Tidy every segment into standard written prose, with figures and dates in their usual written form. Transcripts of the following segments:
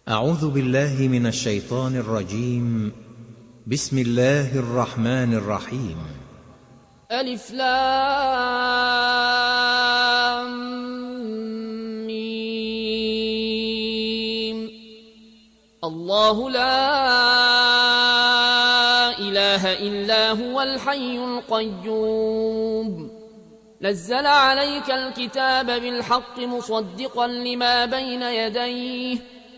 أعوذ بالله من الشيطان الرجيم. بسم الله الرحمن الرحيم. ألف لام ميم. الله لا إله إلا هو الحي القيوم نزل عليك الكتاب بالحق مصدقا لما بين يديه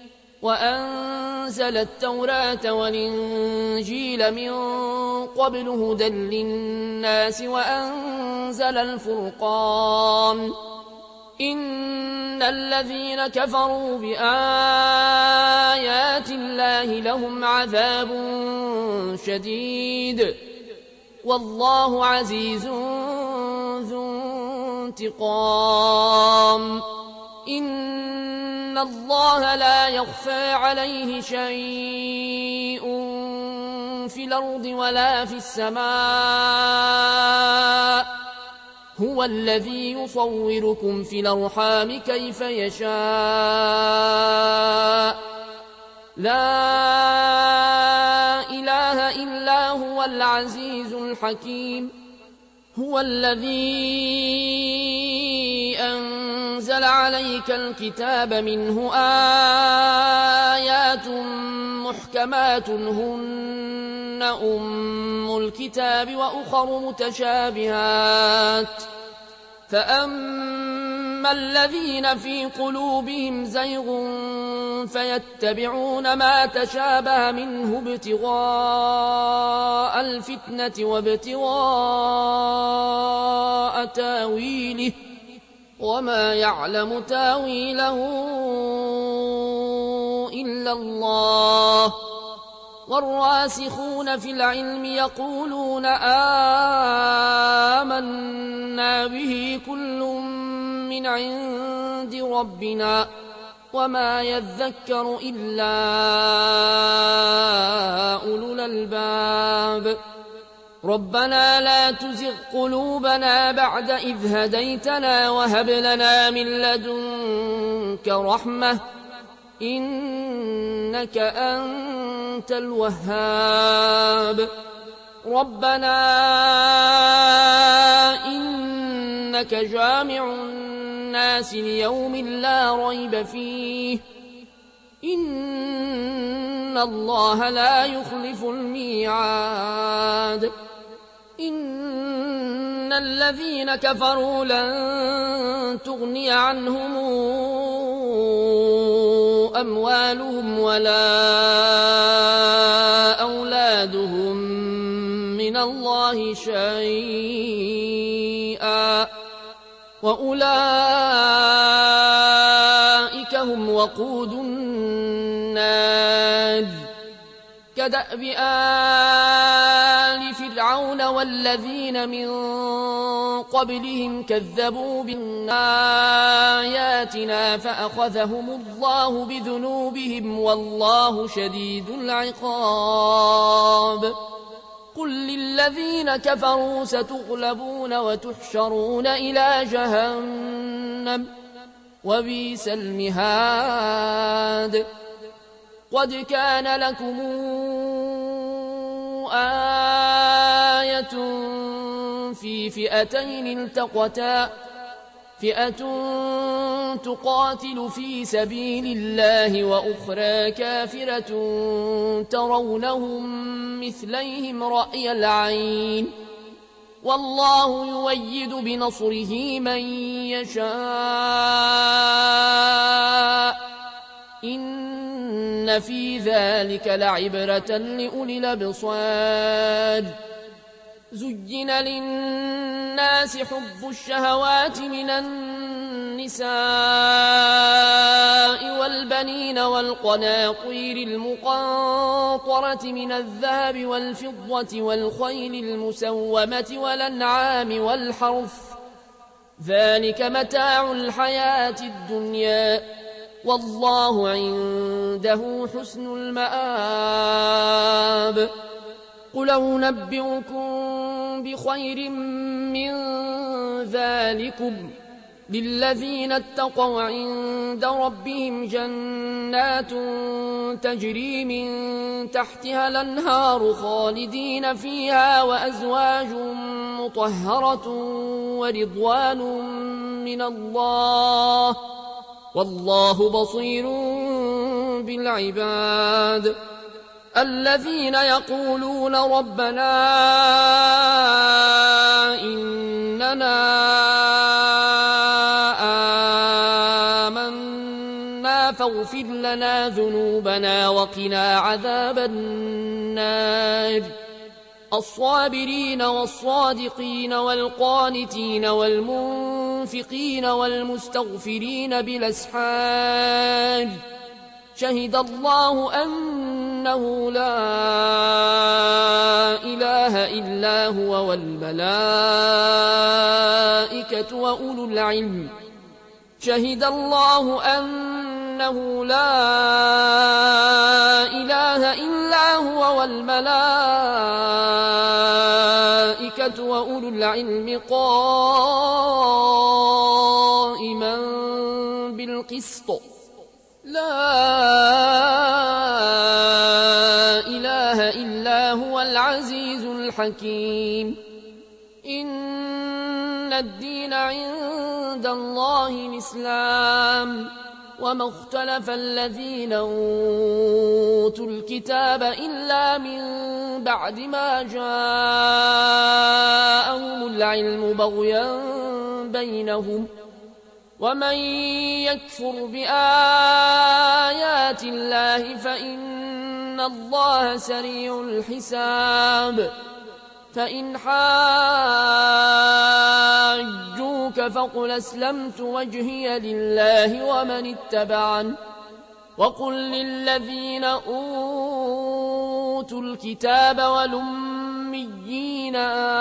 وأنزل التوراة والإنجيل من قبل هدى للناس وأنزل الفرقان إن الذين كفروا بآيات الله لهم عذاب شديد والله عزيز ذو انتقام. إن الله لا يخفى عليه شيء في الأرض ولا في السماء هو الذي يصوركم في الأرحام كيف يشاء لا إله إلا هو العزيز الحكيم. هو الذي أنزل عليك الكتاب منه آيات محكمات هن أم الكتاب وأخر متشابهات فأما الذين في قلوبهم زيغ فيتبعون ما تشابه منه ابتغاء الفتنة وابتغاء تاويله وما يعلم تاويله إلا الله والراسخون في العلم يقولون آمنا به كل من عند ربنا وما يذكر إلا أولو الألباب. ربنا لا تزغ قلوبنا بعد إذ هديتنا وهب لنا من لدنك رحمة إنك أنت الوهاب. ربنا إنك جامع الناس ليوم لا ريب فيه إن الله لا يخلف الميعاد. إن الذين كفروا لن تغني عنهم أموالهم ولا أولادهم من الله شيئا وأولئك هم وقود النار. كدأب آل فرعون والذين من قبلهم كذبوا بآياتنا فأخذهم الله بذنوبهم والله شديد العقاب. قل للذين كفروا ستغلبون وتحشرون إلى جهنم وبئس المهاد. قد كان لكم آية في فئتين التقتا فئة تقاتل في سبيل الله وأخرى كافرة ترونهم مثليهم رأي العين والله يؤيد بنصره من يشاء إن في ذلك لعبرة لأولي الأبصار. زين للناس حب الشهوات من النساء والبنين والقناطير المقنطرة من الذهب والفضة والخيل المسومة والأنعام والحرث ذلك متاع الحياة الدنيا والله عنده حسن المآب. قل أنبئكم بخير من ذلكم للذين اتقوا عند ربهم جنات تجري من تحتها الأنهار خالدين فيها وأزواج مطهرة ورضوان من الله والله بصير بالعباد الذين يقولون ربنا إننا آمنا فاغفر لنا ذنوبنا وقنا عذاب النار الصابرين والصادقين والقانتين والمنفقين والمستغفرين بالأسحار شهد الله أنه لا إله إلا هو والملائكة وأولو العلم شهد الله أنه لا إله إلا هو والملائكة وأولو العلم قائما بالقسط لا إله إلا هو العزيز الحكيم إن الدين عند الله الإسلام وما اختلف الذين أوتوا الكتاب إلا من بعد ما جاءهم العلم بغيا بينهم ومن يكفر بآيات الله فإن الله سريع الحساب فإن حاجوك فقل أسلمت وجهي لله ومن اتبعن وقل للذين أوتوا الكتاب والأميين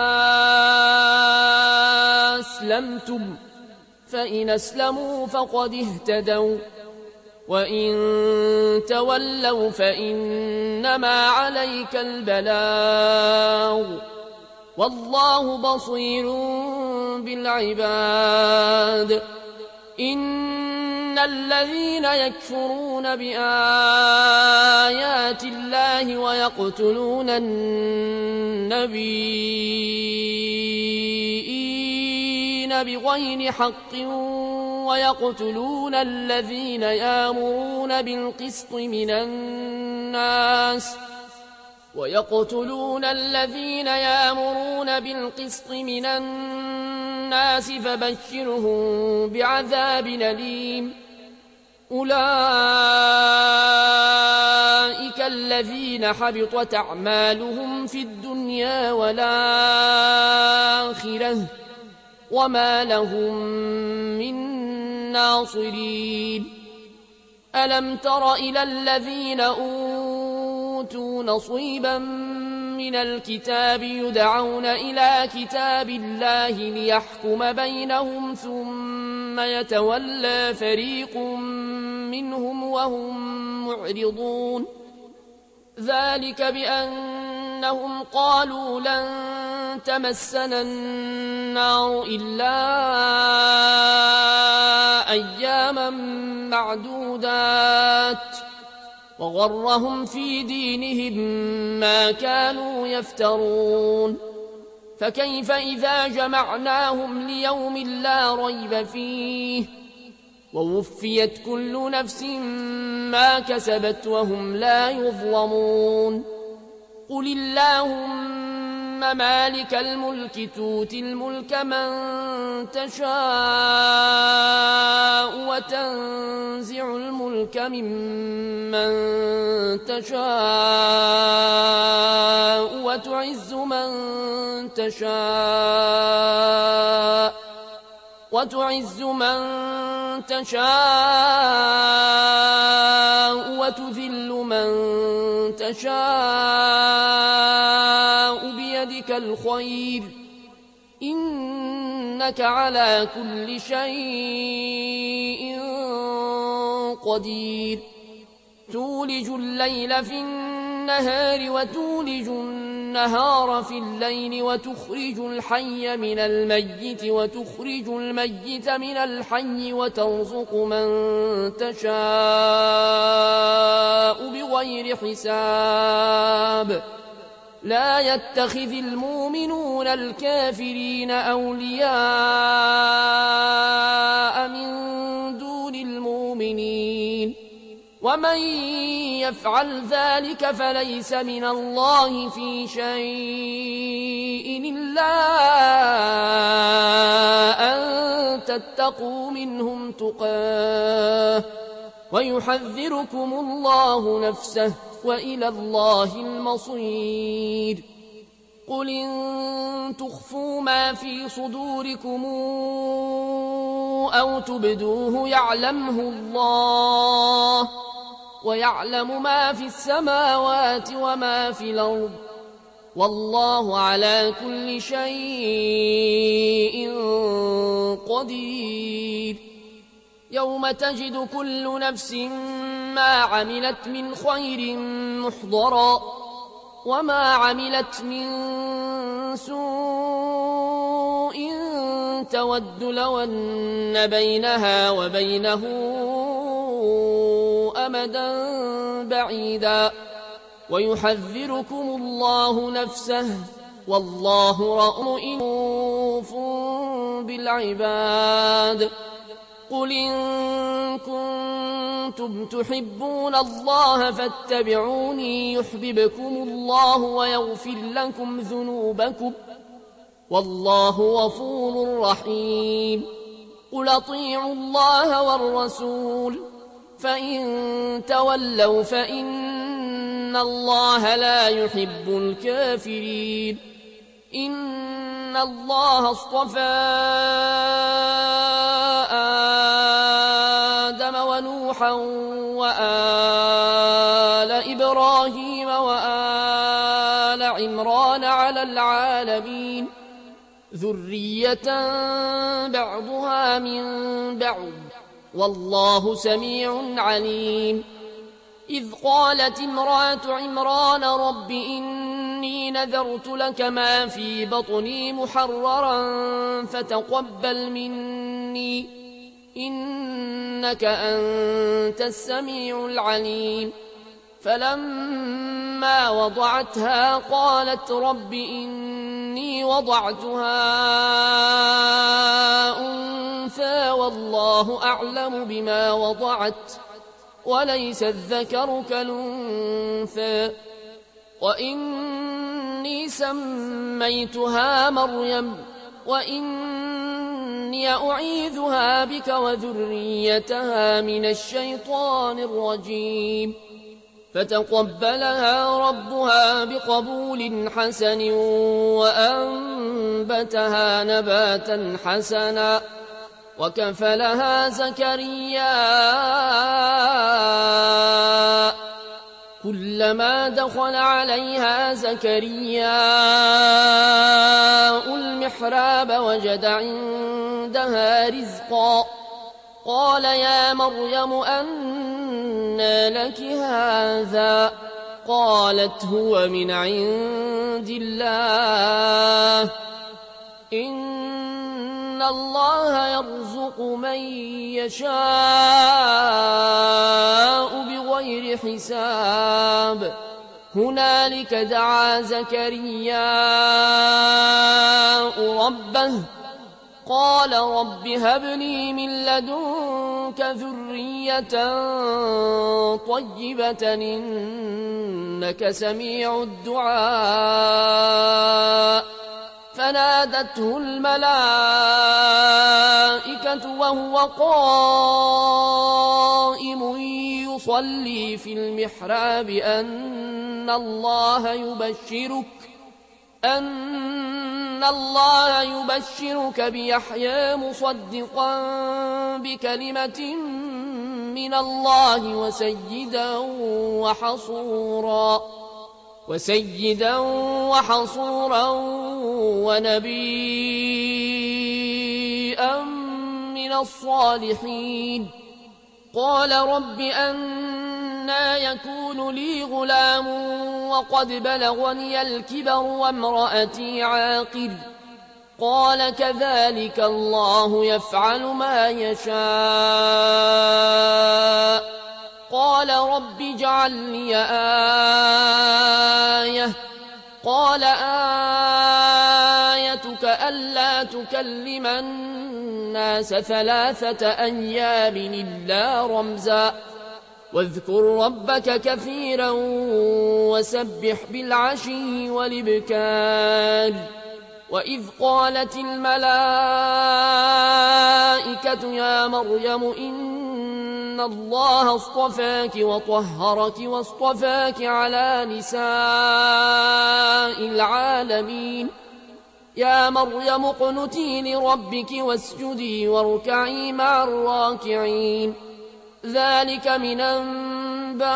أسلمتم فإن أسلموا فقد اهتدوا وإن تولوا فإنما عليك البلاغ والله بصير بالعباد إن الذين يكفرون بآيات الله ويقتلون النبيين بغير حق ويقتلون الذين يأمرون بالقسط من الناس فبشرهم بعذاب أليم أولئك الذين حبطت أعمالهم في الدنيا والآخرة وما لهم من ناصرين ألم تر إلى الذين أوتوا نصيبا من الكتاب يدعون إلى كتاب الله ليحكم بينهم ثم يتولى فريق منهم وهم معرضون ذلك بأنهم قالوا لن تمسنا النار إلا أياما معدودات وغرهم في دينهم ما كانوا يفترون فكيف إذا جمعناهم ليوم لا ريب فيه ووفيت كل نفس ما كسبت وهم لا يظلمون قل اللهم مالك الملك تؤتي الملك من تشاء وتنزع الملك ممن تشاء وتعز من تشاء وتذل من تشاء بيدك الخير إنك على كل شيء قدير تولج الليل في النهار وتولج النهار في الليل وتخرج الحي من الميت وتخرج الميت من الحي وترزق من تشاء بغير حساب لا يتخذ المؤمنون الكافرين أولياء من دون المؤمنين ومن يفعل ذلك فليس من الله في شيء إلا أن تتقوا منهم تقاه ويحذركم الله نفسه وإلى الله المصير قل إن تخفوا ما في صدوركم أو تبدوه يعلمه الله ويعلم ما في السماوات وما في الأرض والله على كل شيء قدير يوم تجد كل نفس ما عملت من خير محضرا وما عملت من سوء تود لو أن بينها وبينه أمدا بعيدا ويحذركم الله نفسه والله رؤوف بالعباد قل إن كنتم تحبون الله فاتبعوني يحببكم الله ويغفر لكم ذنوبكم والله غفور رحيم قل أطيعوا الله والرسول فإن تولوا فإن الله لا يحب الكافرين إن الله اصطفى آدم ونوحا وآل إبراهيم وآل عمران على العالمين ذرية بعضها من بعض والله سميع عليم إذ قالت امرأة عمران رب إني نذرت لك ما في بطني محررا فتقبل مني إنك أنت السميع العليم فلما وضعتها قالت رب إني وضعتها أنثى والله أعلم بما وضعت وليس الذكر كالأنثى وإني سميتها مريم وإني أعيذها بك وذريتها من الشيطان الرجيم فتقبلها ربها بقبول حسن وأنبتها نباتا حسنا وكفلها زكريا كلما دخل عليها زكريا المحراب وجد عندها رزقا قال يا مريم أنى لك هذا قالت هو من عند الله إن الله يرزق من يشاء بغير حساب هنالك دعا زكريا ربه قال رب هب لي من لدنك ذرية طيبة إنك سميع الدعاء فنادته الملائكة وهو قائم يصلي في المحراب أن الله يبشرك بيحيى مصدقا بكلمة من الله وسيدا وحصورا ونبيا من الصالحين قال رب أنى أنى يكون لي غلام وقد بلغني الكبر وامرأتي عاقر قال كذلك الله يفعل ما يشاء قال رب اجعل لي آية قال آيتك ألا تكلم الناس 3 أيام إلا رمزا واذكر ربك كثيرا وسبح بالعشي والإبكار وإذ قالت الملائكة يا مريم إن الله اصطفاك وطهرك واصطفاك على نساء العالمين يا مريم اقنتي لربك واسجدي واركعي مع الراكعين ذلك من أنباء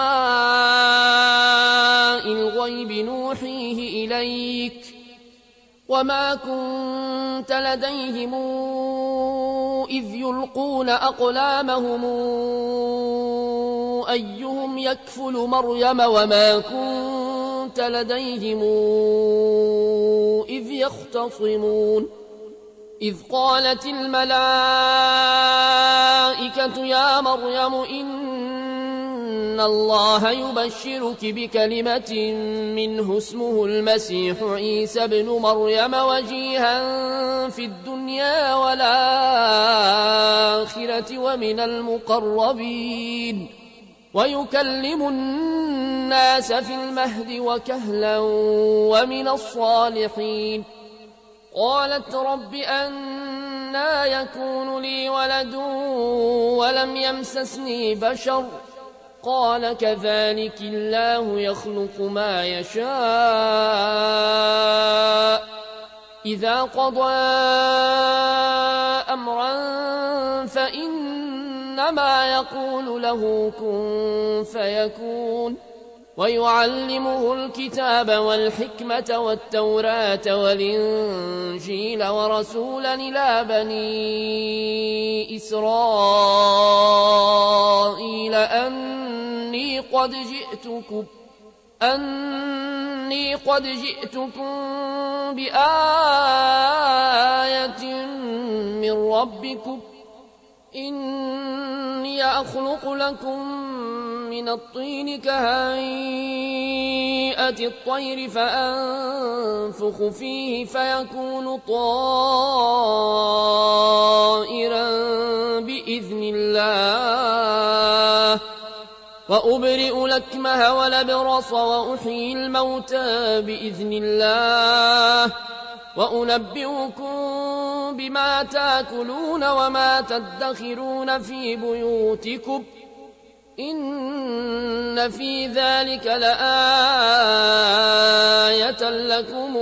الغيب نوحيه إليك وما كنت لديهم إذ يلقون أقلامهم أيهم يكفل مريم وما كنت لديهم إذ يختصمون إذ قالت الملائكة يا مريم إن الله يبشرك بكلمة منه اسمه المسيح عيسى بن مريم وجيها في الدنيا والآخرة ومن المقربين ويكلم الناس في المهد وكهلا ومن الصالحين قالت رب أنى يكون لي ولد ولم يمسسني بشر قال كذلك الله يخلق ما يشاء إذا قضى أمرا فإنما يقول له كن فيكون ويعلمه الكتاب والحكمة والتوراة والإنجيل ورسولا إلى بني إسرائيل أني قد جئتكم بآية من ربكم إني أخلق لكم من الطين كهيئة الطير فأنفخ فيه فيكون طائرا بإذن الله وأبرئ الأكمه والأبرص وأحيي الموتى بإذن الله وأنبئكم بما تأكلون وما تدخرون في بيوتكم إن في ذلك لآية لكم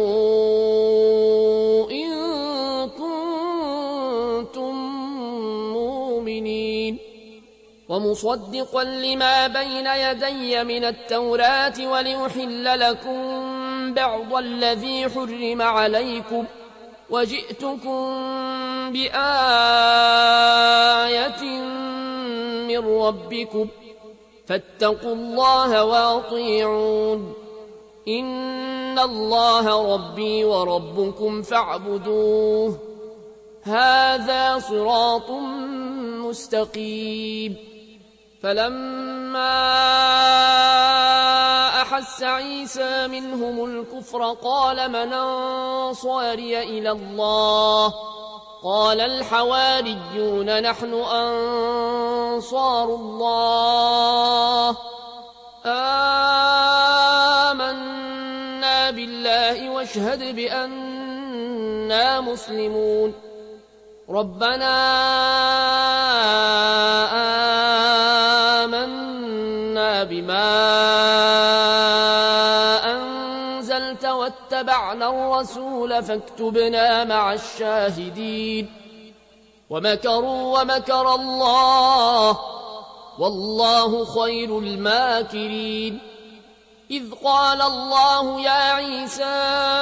إن كنتم مؤمنين ومصدقا لما بين يدي من التوراة ولأحل لكم بعض الذي حرم عليكم وجئتكم بآية من ربكم فاتقوا الله وأطيعون إن الله ربي وربكم فاعبدوه هذا صراط مستقيم فلما أحس عيسى منهم الكفر قال من أنصاري إلى الله قال الحواريون نحن أنصار الله آمنا بالله واشهد بأننا مسلمون ربنا آمنا بما أنزلت واتبعنا الرسول فاكتبنا مع الشاهدين ومكروا ومكر الله والله خير الماكرين إذ قال الله يا عيسى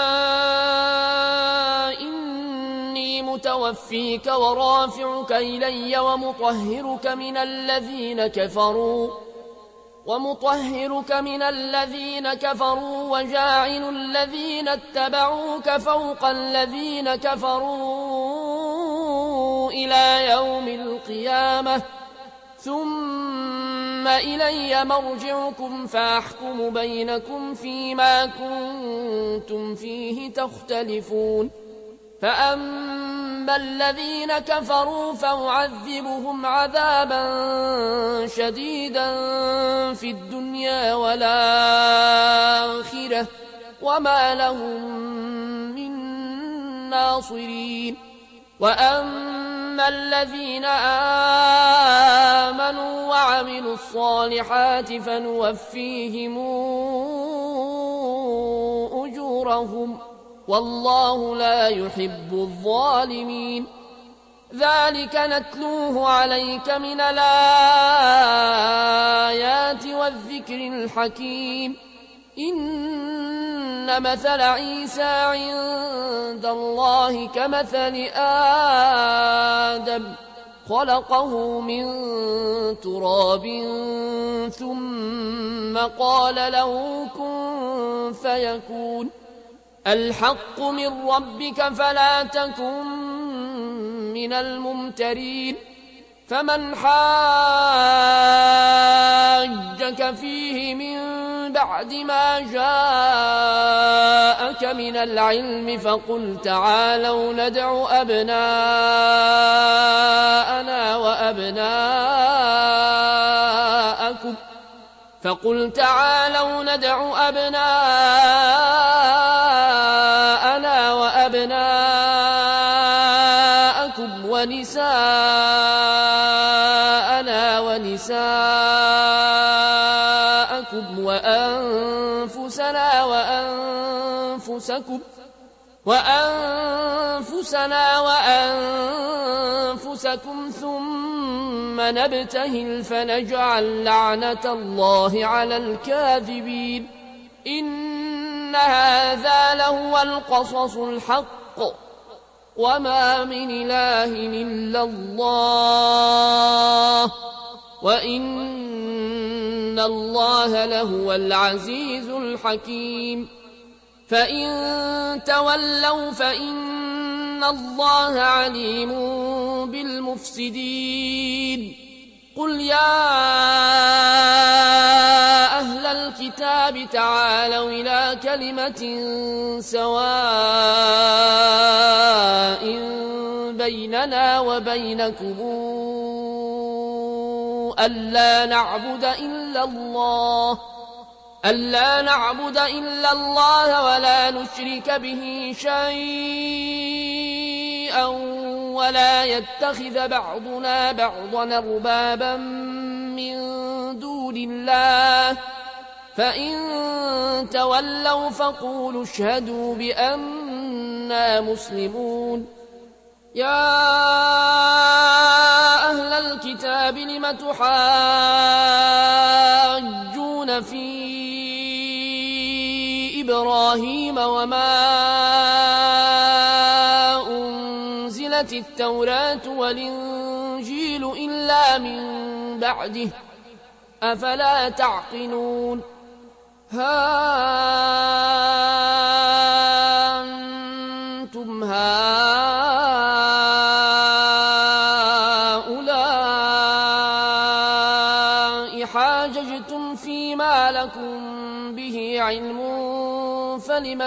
إني متوفيك ورافعك إلي ومطهرك من الذين كفروا ومطهرك من الذين كفروا وجاعل الذين اتبعوك فوق الذين كفروا إلى يوم القيامة ثم إلي مرجعكم فأحكم بينكم فيما كنتم فيه تختلفون فأما الذين كفروا فأعذبهم عذابا شديدا في الدنيا والآخرة وما لهم من ناصرين وأما الذين آمنوا وعملوا الصالحات فنوفيهم أجورهم والله لا يحب الظالمين ذلك نتلوه عليك من الآيات والذكر الحكيم إن مثل عيسى عند الله كمثل آدم خلقه من تراب ثم قال له كن فيكون الحق من ربك فلا تكن من الممترين فمن حاجك فيه من بعد ما جاءك من العلم فقل تعالوا ندع أبناءنا وأبناءكم ونساءنا ونساءكم وأنفسنا وأنفسكم ثم نبتهل فنجعل لعنة الله على الكاذبين إن هذا لهو القصص الحق وما من إله إلا الله وإن الله لهو العزيز الحكيم فإن تولوا فإن الله عليم بالمفسدين قل يا أهل الكتاب تعالوا إلى كلمة سواء بيننا وبينكم ألا نعبد إلا الله ولا نشرك به شيئا ولا يتخذ بعضنا بعضا أربابا من دون الله فإن تولوا فقولوا اشهدوا بأننا مسلمون يا أهل الكتاب لم تحاجون في إبراهيم وما أنزلت التوراة والإنجيل إلا من بعده أفلا تعقلون ها أنتم هؤلاء حاججتم فيما لكم به علم فلم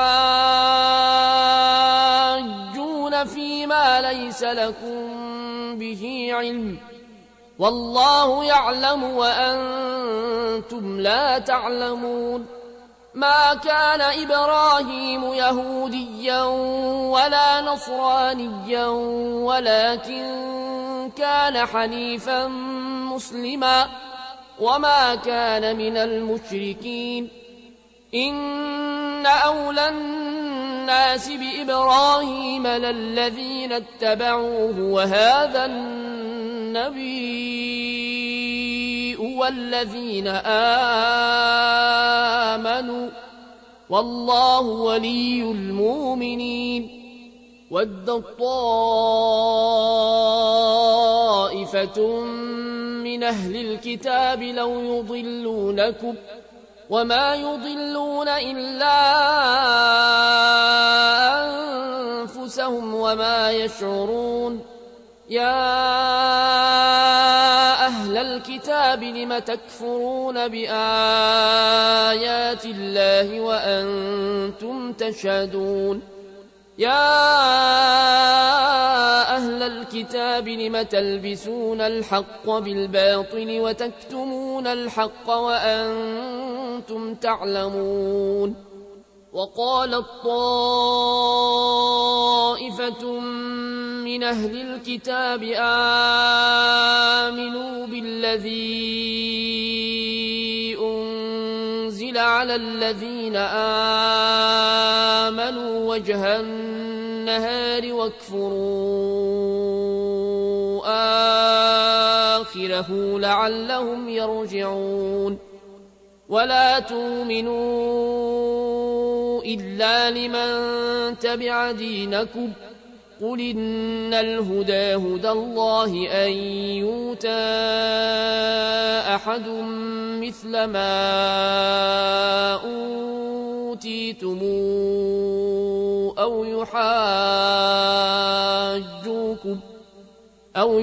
تحاجون فيما ليس لكم به علم والله يعلم وأنتم لا تعلمون ما كان إبراهيم يهوديا ولا نصرانيا ولكن كان حنيفا مسلما وما كان من المشركين إن أولى الناس بإبراهيم للذين اتبعوه وهذا النبي والذين آمنوا والله ولي المؤمنين ودت طائفة من أهل الكتاب لو يضلونكم وما يضلون إلا أنفسهم وما يشعرون. يا أهل الكتاب لم تكفرون بآيات الله وأنتم تشهدون. يا أهل الكتاب لم تلبسون الحق بالباطل وتكتمون الحق وأنتم تعلمون. وقالت طائفة من أهل الكتاب آمنوا بالذي أنزل على الذين آمنوا وجه النهار واكفروا آخره لعلهم يرجعون. ولا تؤمنوا إلا لمن تبع دينكم قل إن الهدى هدى الله أن يؤتى أحد مثل ما أوتيتم أو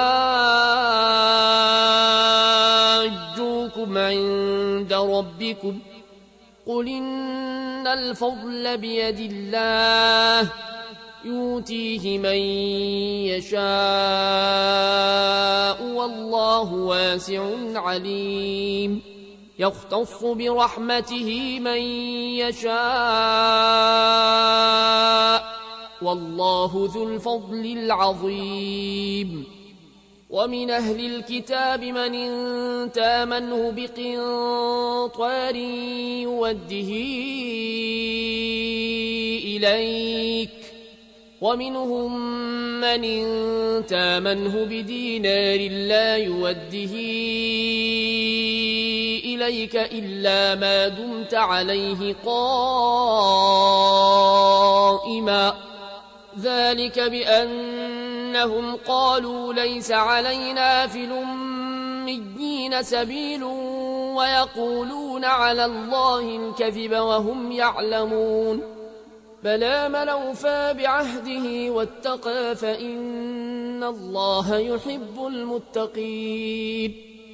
يحاجوكم عند ربكم قل إن الفضل بيد الله يؤتيه من يشاء والله واسع عليم. يختص برحمته من يشاء والله ذو الفضل العظيم. ومن أهل الكتاب من إن تامنه بقنطار يوده إليك ومنهم من إن تامنه بدينار لا يوده إليك إلا ما دمت عليه قائما ذلك بأنهم قالوا ليس علينا في الأميين سبيل ويقولون على الله الكذب وهم يعلمون. بلى من أوفى بعهده واتقى فإن الله يحب المتقين.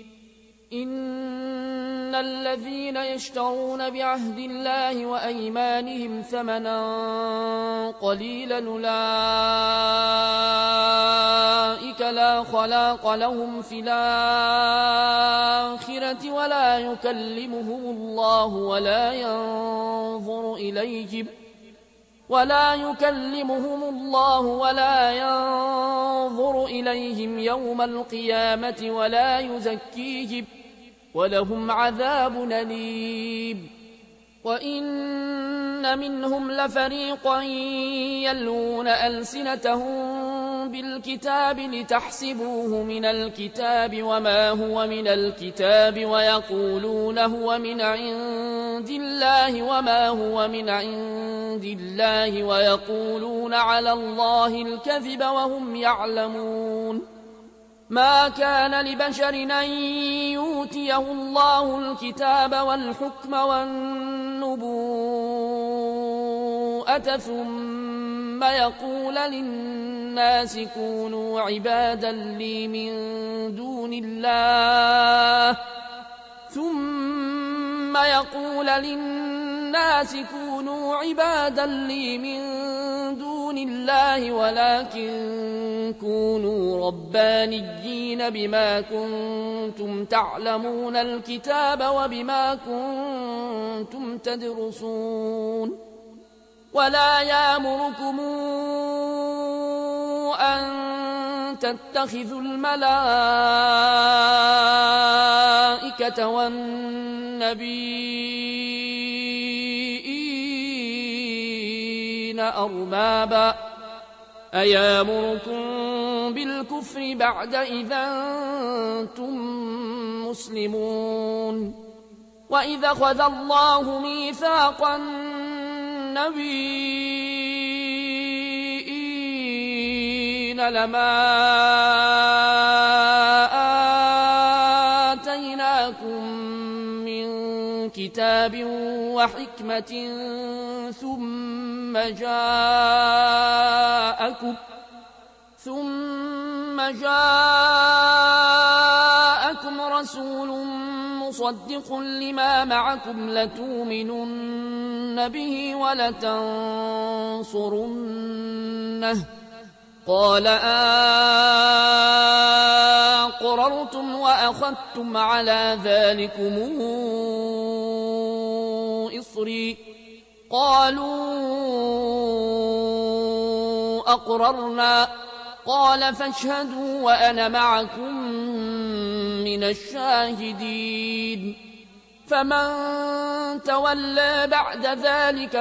إن الذين يشترون بعهد الله وأيمانهم ثمنا قليلا أولئك لا خلاق لهم في الآخرة ولا يكلمهم الله ولا ينظر إليهم يوم القيامة ولا يزكيهم ولهم عذاب أليم. وإن منهم لفريقا يلوون ألسنتهم بالكتاب لتحسبوه من الكتاب وما هو من الكتاب ويقولون هو من عند الله وما هو من عند الله ويقولون على الله الكذب وهم يعلمون. ما كان لبشر أن يؤتيه الله الكتاب والحكم والنبوءة ثم يقول للناس كونوا عبادا لي من دون الله ولكن كونوا ربانيين بما كنتم تعلمون الكتاب وبما كنتم تدرسون. ولا يأمركم أن تتخذوا الملائكة والنبيين أربابا أيامركم بالكفر بعد إذا أنتم مسلمون. وإذا أخذ الله ميثاق النبيين لما كتاب وحكمة ثم جاءكم رسول مصدق لما معكم لتؤمنن به ولتنصرنه قال أقررتم وأخذتم على ذلكم إصري قالوا أقررنا قال فاشهدوا وأنا معكم من الشاهدين فمن تولى بعد ذلك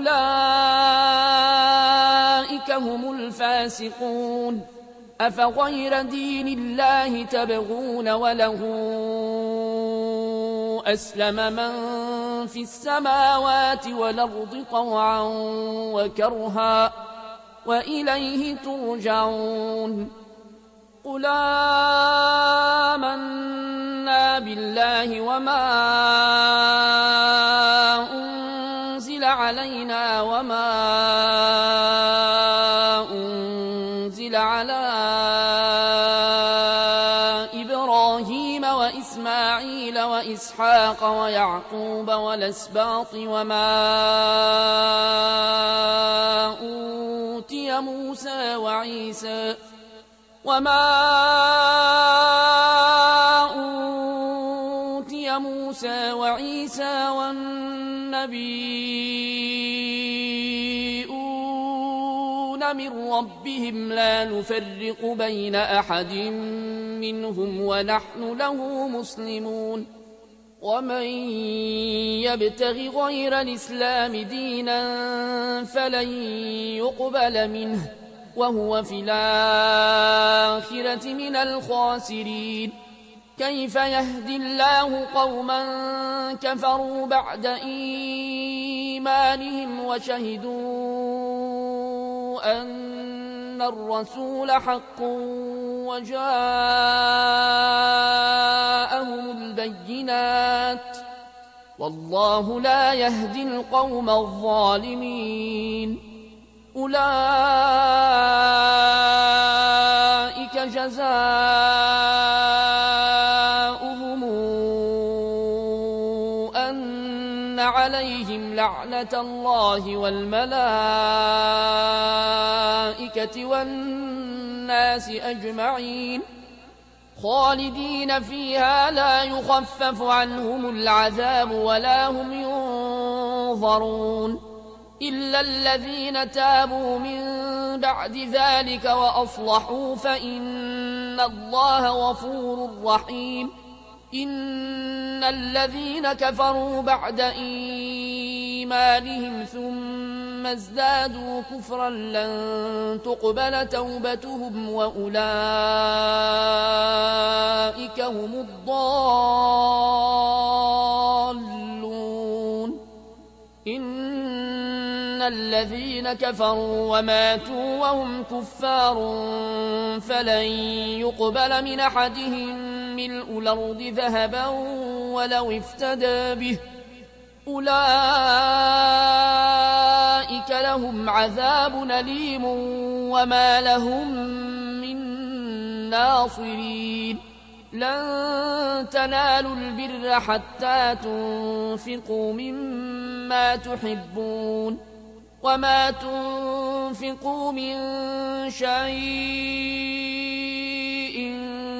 فأولئك هم الفاسقون أفغير دين الله تبغون وله أسلم من في السماوات والأرض طوعا وكرها وإليه ترجعون قل آمنا بالله وما أنزل علينا وما أنزل على إبراهيم وإسماعيل وإسحاق ويعقوب والأسباط وما أوتي موسى وعيسى والنبيون من ربهم لا نفرق بين أحد منهم ونحن له مسلمون ومن يبتغ غير الإسلام دينا فلن يقبل منه وهو في الآخرة من الخاسرين كيف يهدي الله قوما كفروا بعد إيمانهم وشهدوا أن الرسول حق وجاءهم البينات والله لا يهدي القوم الظالمين أولئك جزاؤهم أن عليهم لعنة الله والملائكة والناس أجمعين خالدين فيها لا يخفف عنهم العذاب ولا هم ينظرون إلا الذين تابوا من بعد ذلك وأصلحوا فإن الله غفور رحيم إن الذين كفروا بعد إيمانهم ثم ازدادوا كفرا لن تقبل توبتهم وأولئك هم الضالون إن الذين كفروا وماتوا وهم كفار فلن يقبل من أحدهم ملء الأرض ذهبا ولو افتدى به أولئك لهم عذاب أليم وما لهم من ناصرين لن تنالوا البر حتى تنفقوا مما تحبون وما تنفقوا من شيء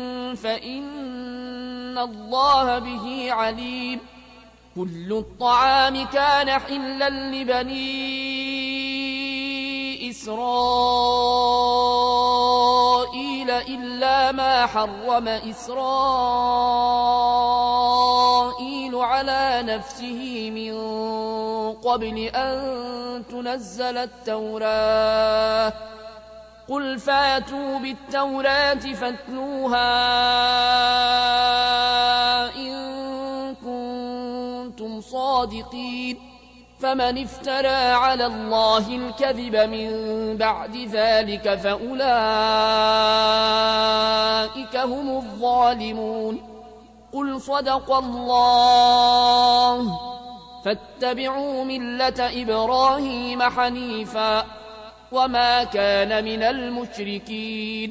فإن الله به عليم كل الطعام كان حلا لبني إسرائيل إلا ما حرم إسرائيل على نفسه من قبل أن تنزل التوراة قل فاتوا بالتوراة فاتلوها إن كنتم صادقين فمن افترى على الله الكذب من بعد ذلك فأولئك هم الظالمون قل صدق الله فاتبعوا ملة إبراهيم حنيفا وما كان من المشركين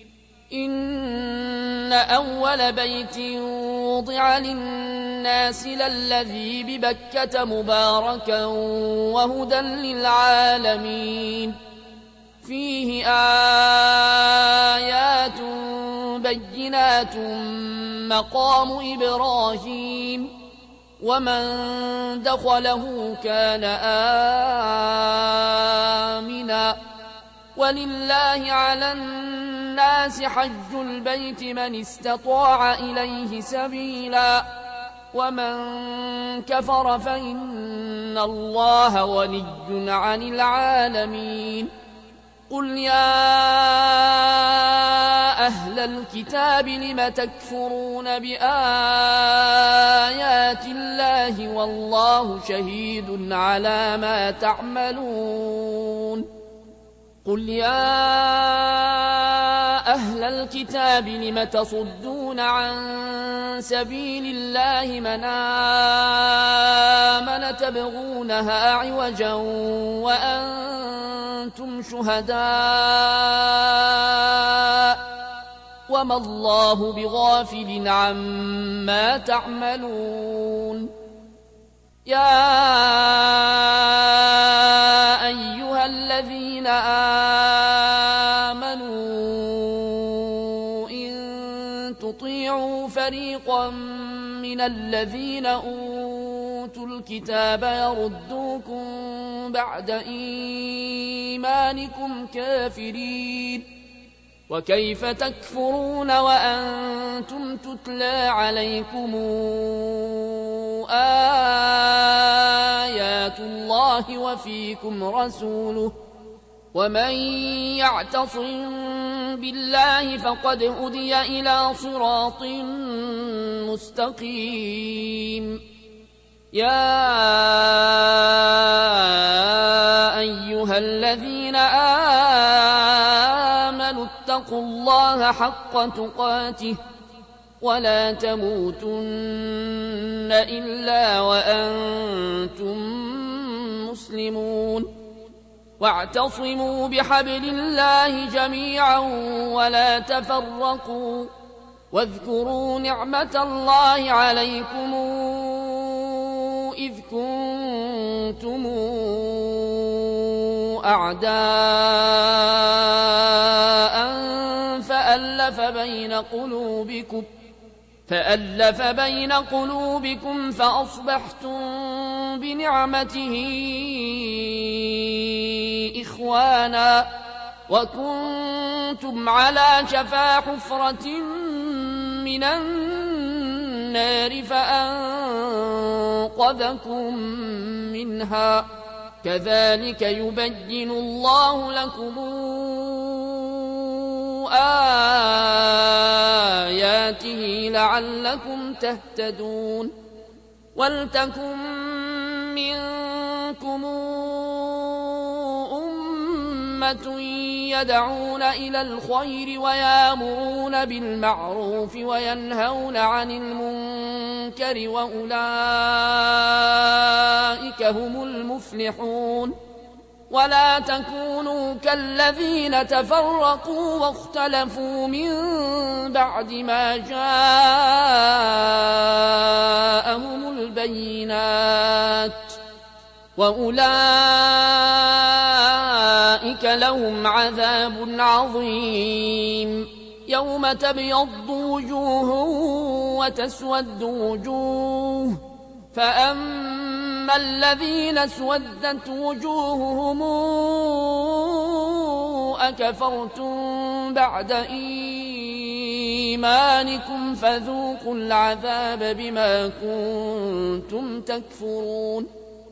إن أول بيت وضع للناس للذي ببكة مباركا وهدى للعالمين فيه آيات بينات مقام إبراهيم ومن دخله كان آمنا ولله على الناس حج البيت من استطاع إليه سبيلا ومن كفر فإن الله غني عن العالمين قل يا أهل الكتاب لم تكفرون بآيات الله والله شهيد على ما تعملون قل يا أهل الكتاب لم تصدون عن سبيل الله من آمن تبغونها عوجا وأنتم شهداء وما الله بغافل عما تعملون يا أيها الذين آمنوا إن تطيعوا فريقا من الذين أوتوا الكتاب يردوكم بعد إيمانكم كافرين وكيف تكفرون وأنتم تتلى عليكم آيات الله وفيكم رسوله ومن يعتصم بالله فقد هدي إلى صراط مستقيم يا أيها الذين آمنوا اتقوا الله حق تقاته ولا تموتن إلا وأنتم مسلمون واعتصموا بحبل الله جميعا ولا تفرقوا واذكروا نعمة الله عليكم إذ كنتم أعداء فألف بين قلوبكم فأصبحتم بنعمته إخوانا وكنتم على شفا حفرة من النار فأنقذكم منها كذلك يبين الله لكم آياته لعلكم تهتدون ولتكن منكم أمة يدعون إلى الخير ويامرون بالمعروف وينهون عن المنكر وأولئك هم المفلحون ولا تكونوا كالذين تفرقوا واختلفوا من بعد ما جاءهم البينات وأولئك لهم عذاب عظيم يوم تبيض وجوه وتسود وجوه فأما الذين اسودت وجوههم أكفرتم بعد إيمانكم فذوقوا العذاب بما كنتم تكفرون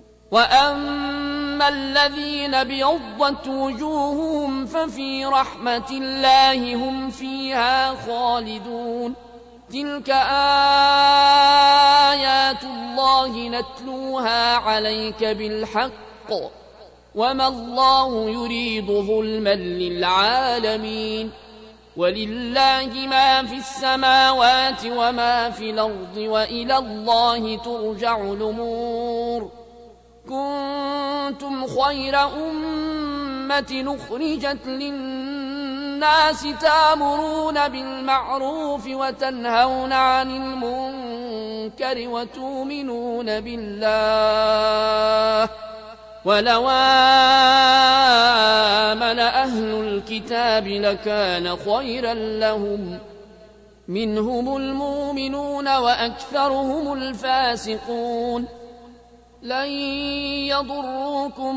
وأما الذين ابيضت وجوههم ففي رحمة الله هم فيها خالدون تلك آيات الله نتلوها عليك بالحق وما الله يريد ظلما للعالمين ولله ما في السماوات وما في الأرض وإلى الله ترجع الأمور كنتم خير أمة أخرجت للناس تأمرون بالمعروف وتنهون عن المنكر وتؤمنون بالله ولو آمن أهل الكتاب لكان خيرا لهم منهم المؤمنون وأكثرهم الفاسقون لن يضروكم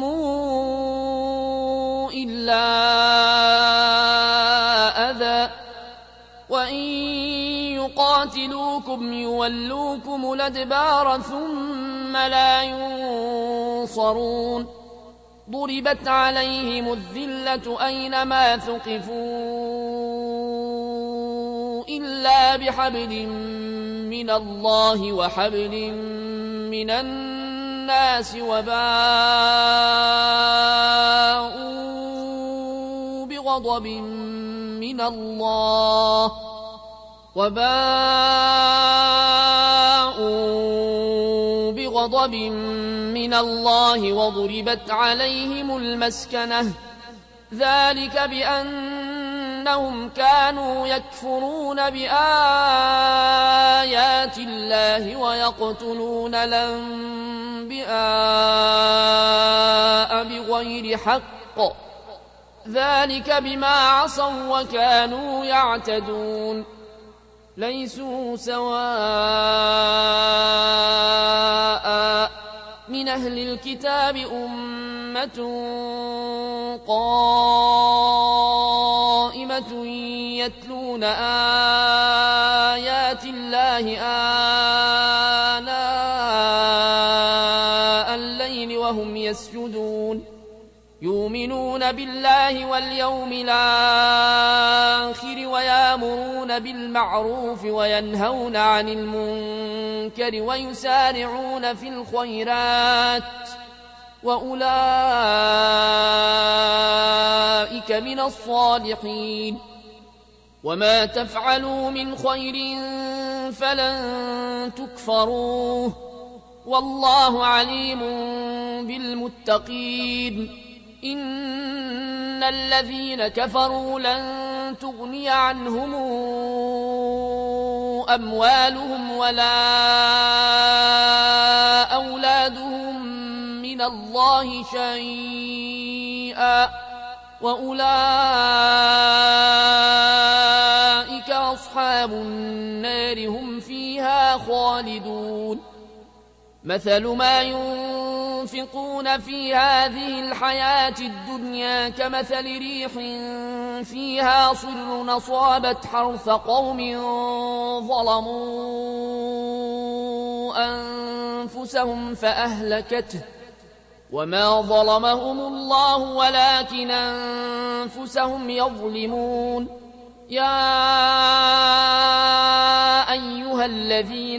إلا أذى وإن يقاتلوكم يولوكم الأدبار ثم لا ينصرون ضربت عليهم الذلة أينما ثقفوا إلا بحبل من الله وحبل من الناس وباءوا بغضب من الله وضربت عليهم المسكنة ذلك بأنهم كانوا يكفرون بآيات الله ويقتلون الأنبياء بغير حق ذلك بما عصوا وكانوا يعتدون ليسوا سواء من أهل الكتاب أمة قائمة يتلون آيات الله آناء الليل وهم يسجدون يؤمنون بالله واليوم الآخر ويأمرون بالمعروف وينهون عن المنكر ويسارعون في الخيرات وأولئك من الصالحين وما تفعلوا من خير فلن تكفروه والله عليم بالمتقين إن الذين كفروا لن تغني عنهم أموالهم ولا أولادهم من الله شيئا وأولئك أصحاب النار هم فيها خالدون مثل ما ينفقون في هذه الحياة الدنيا كمثل ريح فيها صر أصابت حرث قوم ظلموا أنفسهم فأهلكته وما ظلمهم الله ولكن أنفسهم يظلمون يا أيها الذين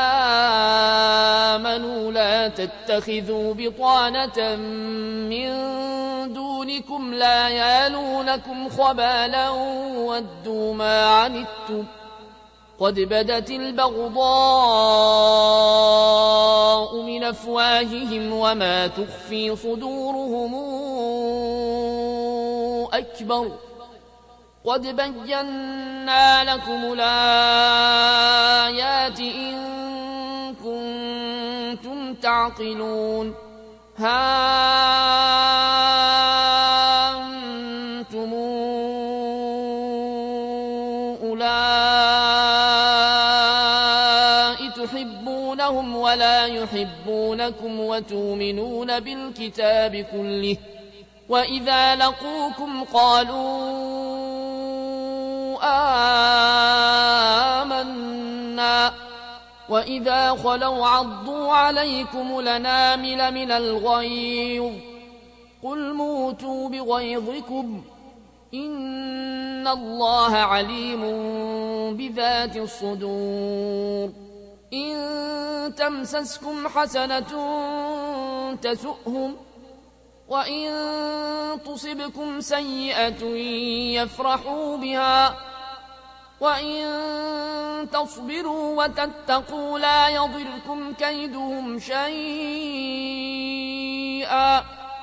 آمنوا لا تتخذوا بطانة من دونكم لا يالونكم خبالا ودوا ما عنتم قد بدت البغضاء من أفواههم وما تخفي صدورهم أكبر قد بينا لكم الآيات إن كنتم تعقلون ها أنتم أولئك تحبونهم ولا يحبونكم وتؤمنون بالكتاب كله وإذا لقوكم قالوا آمنا وإذا خلوا عضوا عليكم الأنامل من الغيظ قل موتوا بغيظكم إن الله عليم بذات الصدور إن تمسسكم حسنة تسؤهم وإن تصبكم سيئة يفرحوا بها وإن تصبروا وتتقوا لا يضركم كيدهم شيئا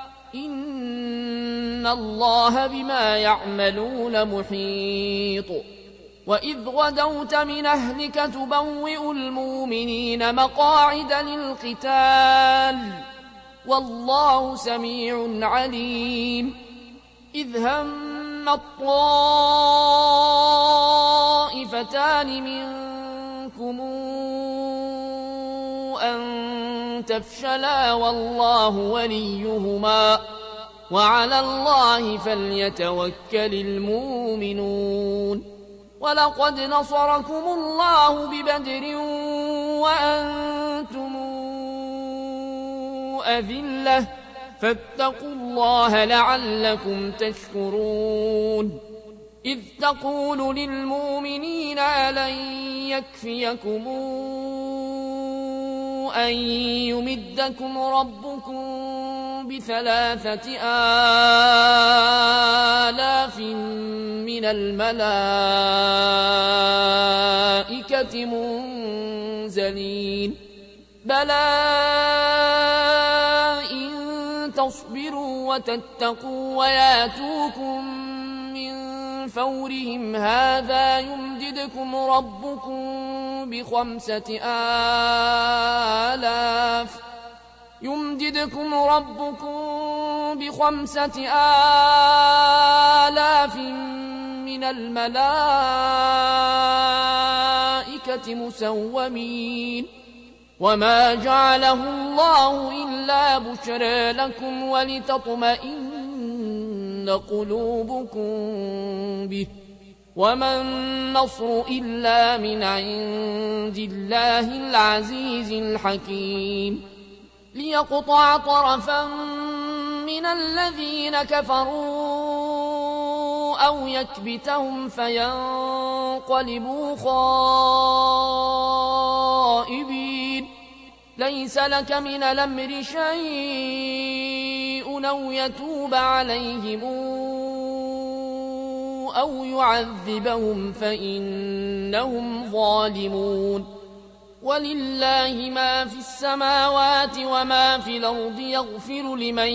إن الله بما يعملون محيط وإذ غدوت من أهلك تبوئ المؤمنين مقاعد للقتال والله سميع عليم إذ هم الطائفتان منكم أن تفشلا والله وليهما وعلى الله فليتوكل المؤمنون ولقد نصركم الله ببدر وأنتم أذلة فاتقوا الله لعلكم تشكرون إذ تقول للمؤمنين ألن يكفيكم أن يمدكم ربكم ب3,000 من الملائكة منزلين بلى إن تصبروا وتتقوا وياتوكم من فورهم هذا يمددكم ربكم ب5,000 من الملائكة مسومين وما جعله الله إلا بشرى لكم ولتطمئن قلوبكم به وما النصر إلا من عند الله العزيز الحكيم ليقطع طرفا من الذين كفروا أو يكبتهم فينقلبوا خائبين ليس لك من الأمر شيء أو يتوب عليهم أو يعذبهم فإنهم ظالمون ولله ما في السماوات وما في الأرض يغفر لمن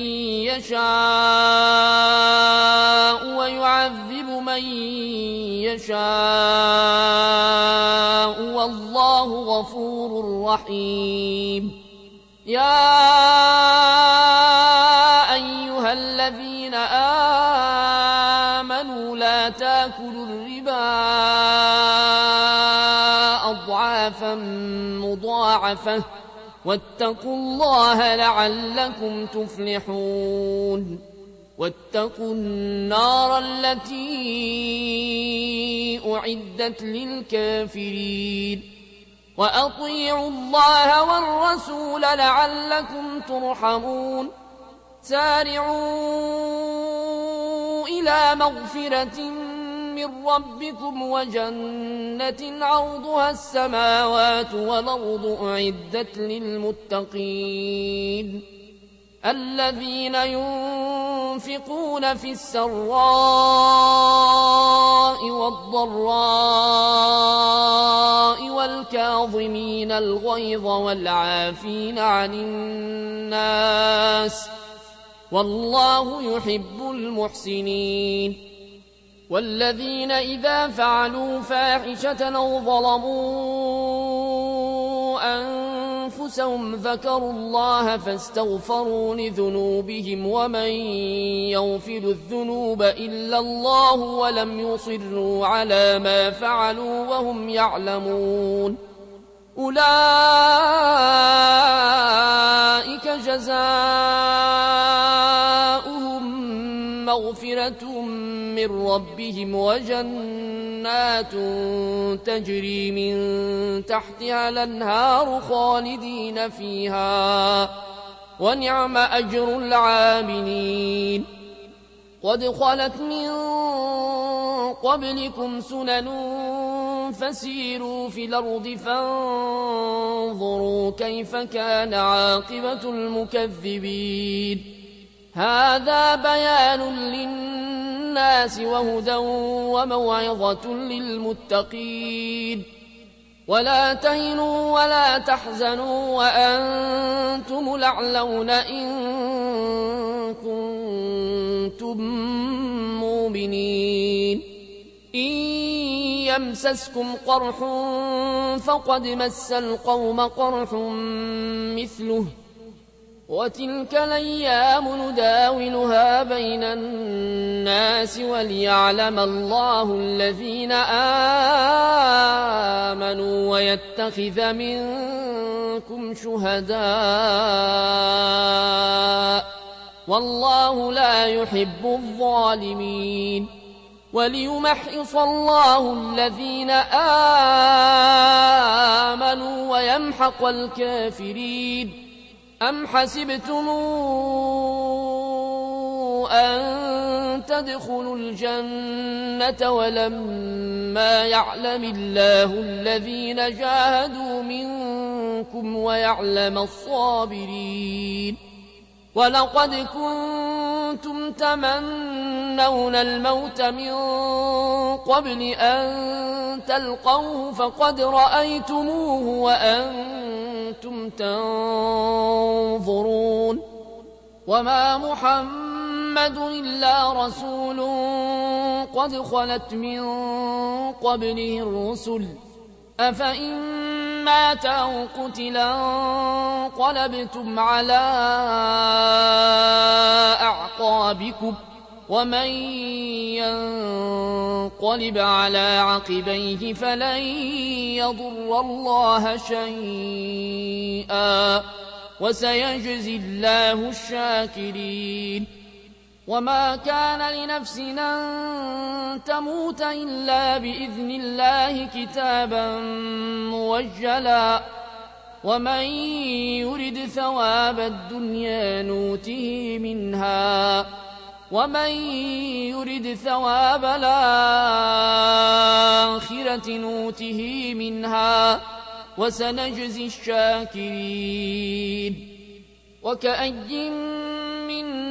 يشاء ويعذب من يشاء والله غفور رحيم يا أيها الذين آمنوا لا تاكلوا الربا أضعافا مضاعفة واتقوا الله لعلكم تفلحون واتقوا النار التي أعدت للكافرين وأطيعوا الله والرسول لعلكم ترحمون سارعوا إلى مغفرة من ربكم وجنة عرضها السماوات والأرض أعدت للمتقين الذين ينفقون في السراء والضراء والكاظمين الغيظ والعافين عن الناس والله يحب المحسنين والذين إذا فعلوا فاحشة أو ظلموا أنفسهم ذكروا الله فاستغفروا لذنوبهم ومن يغفر الذنوب إلا الله ولم يصروا على ما فعلوا وهم يعلمون أولئك جزاؤهم مغفرة من ربهم وجنات تجري من تحتها الأنهار خالدين فيها ونعم أجر العاملين قد خلت من قبلكم سنن فسيروا في الأرض فانظروا كيف كان عاقبة المكذبين هذا بيان للناس للناس وهدى وموعظة للمتقين ولا تهنوا ولا تحزنوا وأنتم الأعلون إن كنتم مؤمنين إن يمسسكم قرح فقد مس القوم قرح مثله وتلك الأيام نداولها بين الناس وليعلم الله الذين آمنوا ويتخذ منكم شهداء والله لا يحب الظالمين وليمحص الله الذين آمنوا ويمحق الكافرين أم حسبتم أن تدخلوا الجنة ولما يعلم الله الذين جاهدوا منكم ويعلم الصابرين ولقد كنتم تمنون الموت من قبل أن تلقوه فقد رأيتموه وأنتم تنظرون وما محمد إلا رسول قد خلت من قبله الرسل أفإن مات أو قتلا انقلبتم على أعقابكم ومن ينقلب على عقبيه فلن يضر الله شيئا وسيجزي الله الشاكرين وما كان لنفس أن تموت إلا بإذن الله كتابا موجلا ومن يرد ثواب الدنيا نوته منها ومن يرد ثواب الآخرة نوته منها وسنجزي الشاكرين وكأي من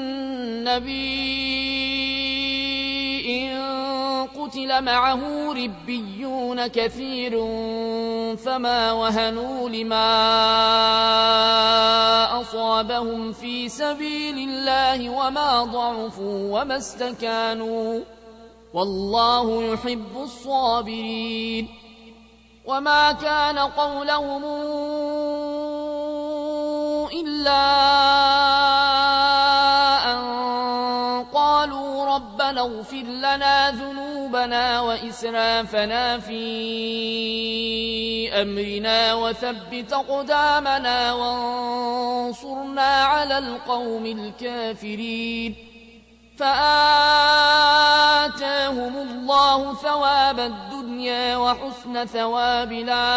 نبي قتل معه ربيون كثير فما وهنوا لما أصابهم في سبيل الله وما ضعفوا وما استكانوا والله يحب الصابرين وما كان قولهم إلا أن قالوا ربنا اغفر لنا ذنوبنا وإسرافنا في أمرنا وثبت أقدامنا وانصرنا على القوم الكافرين فآتاهم الله ثواب الدنيا وحسن ثواب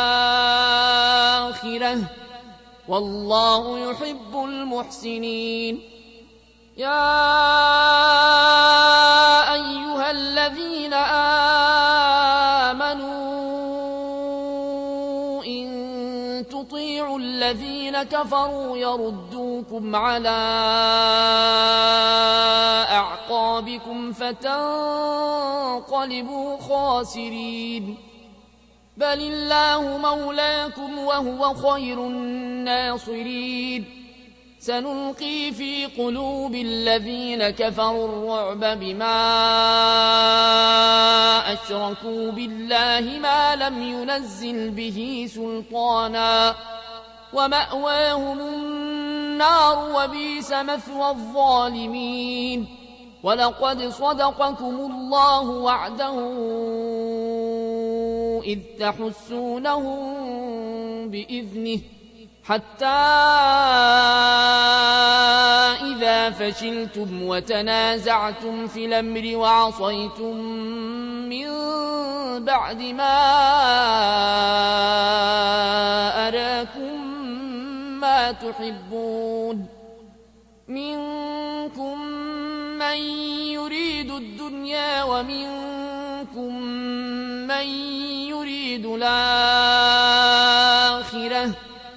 الآخرة والله يحب المحسنين يا أيها الذين آمنوا إن تطيعوا الذين كفروا يردوكم على أعقابكم فتنقلبوا خاسرين بل الله مولاكم وهو خير الناصرين سنلقي في قلوب الذين كفروا الرعب بما أشركوا بالله ما لم ينزل به سلطانا ومأواهم النار وبئس مثوى الظالمين ولقد صدقكم الله وعده إذ تحسونهم بإذنه حتى إذا فشلتم وتنازعتم في الأمر وعصيتم من بعد ما أراكم ما تحبون منكم من يريد الدنيا ومنكم من يريد الآخرة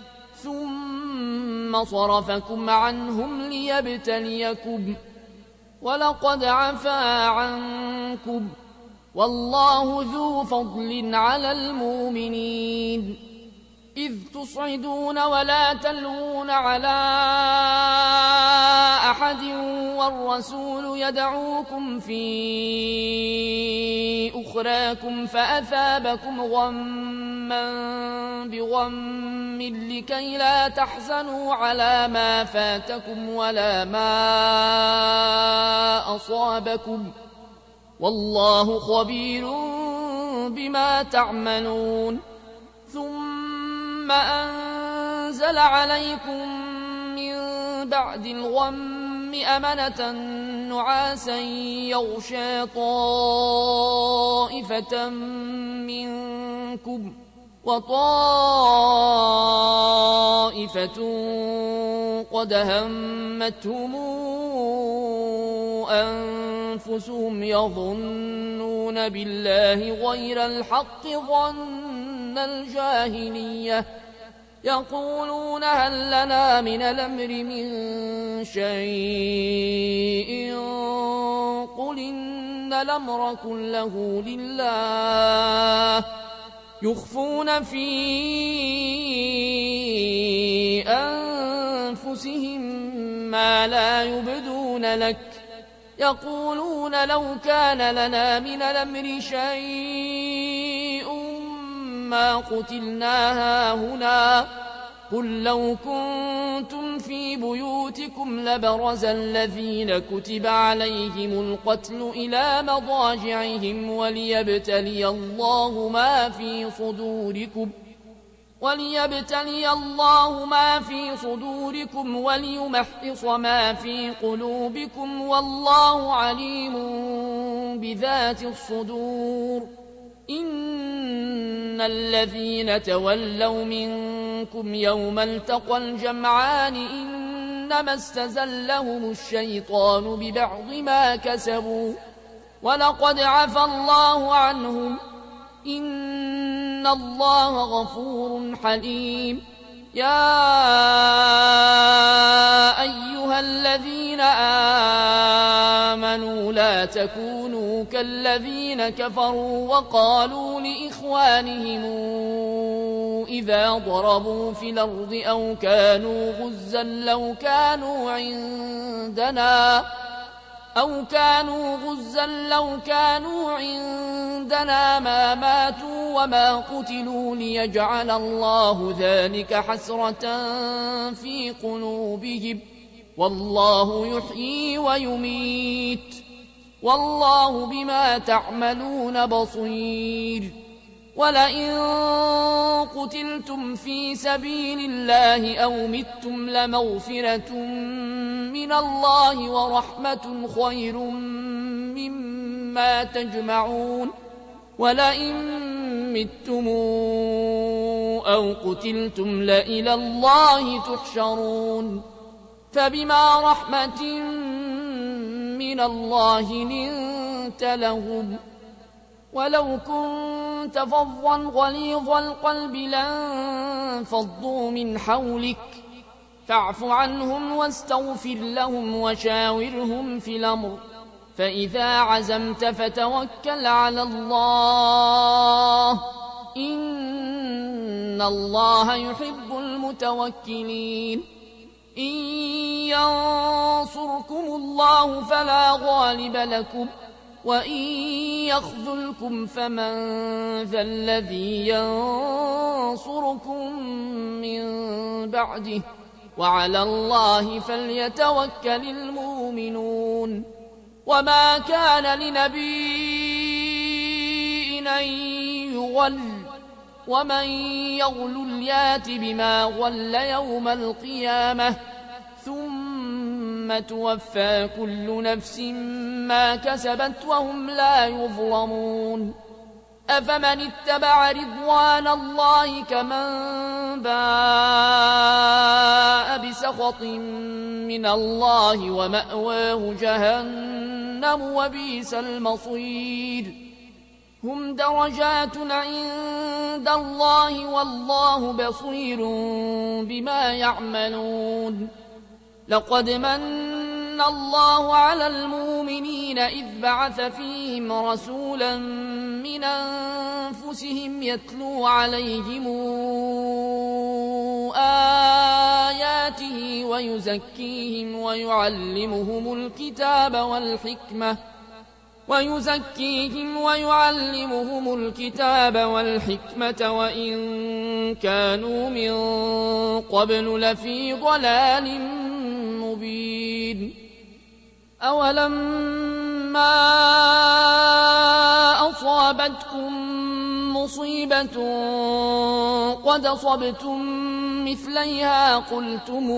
ثم صرفكم عنهم ليبتليكم ولقد عفا عنكم والله ذو فضل على المؤمنين إذ تصعدون ولا تلوون على أحد والرسول يدعوكم في أخراكم فأثابكم غما بغم لكي لا تحزنوا على ما فاتكم ولا ما أصابكم والله خبير بما تعملون ثم أنزل عليكم من بعد الغم أمنة نعاسا يغشى طائفة منكم وطائفة قد همتهم أنفسهم يظنون بالله غير الحق ظن الجاهلية يقولون هل لنا من الأمر من شيء قل إن الأمر كله لله يخفون في أنفسهم ما لا يبدون لك يقولون لو كان لنا من الأمر شيء ما قتلنا هاهنا قل لو كنتم في بيوتكم لبرز الذين كتب عليهم القتل إلى مضاجعهم وليبتلي الله ما في صدوركم وليمحص ما في قلوبكم والله عليم بذات الصدور إن الذين تولوا منكم يوم التقى الجمعان إنما استزلهم الشيطان ببعض ما كسبوا ولقد عفى الله عنهم إن الله غفور حليم يا أيها الذين آمنوا لا تكونوا كالذين كفروا وقالوا لإخوانهم إذا ضربوا في الأرض أو كانوا غزا لو كانوا عندنا ما ماتوا وما قتلوا ليجعل الله ذلك حسرة في قلوبهم والله يحيي ويميت والله بما تعملون بصير ولئن قتلتم في سبيل الله أو متم لمغفرة من الله ورحمة خير مما تجمعون ولئن متم أو قتلتم لإلى الله تحشرون فبما رحمة من الله لنت لهم ولو كنت فظا غليظ القلب لانفضوا من حولك فاعف عنهم واستغفر لهم وشاورهم في الأمر فإذا عزمت فتوكل على الله إن الله يحب المتوكلين إن ينصركم الله فلا غالب لكم وإن يخذلكم فمن ذا الذي ينصركم من بعده وعلى الله فليتوكل المؤمنون وما كان لنبي أن يغل ومن يغل يات بما غل يوم القيامة ثم توفى كل نفس ما كسبت وهم لا يظلمون أفمن اتبع رضوان الله كمن باء بسخط من الله ومأواه جهنم وبئس المصير هم درجات عند الله والله بصير بما يعملون لقد من الله على المؤمنين إذ بعث فيهم رسولا من أنفسهم يتلو عليهم آياته ويزكيهم ويعلمهم الكتاب والحكمة وإن كانوا من قبل لفي ضلال مبين. أولما أصابتكم مصيبة قد أصبتم مثليها قلتم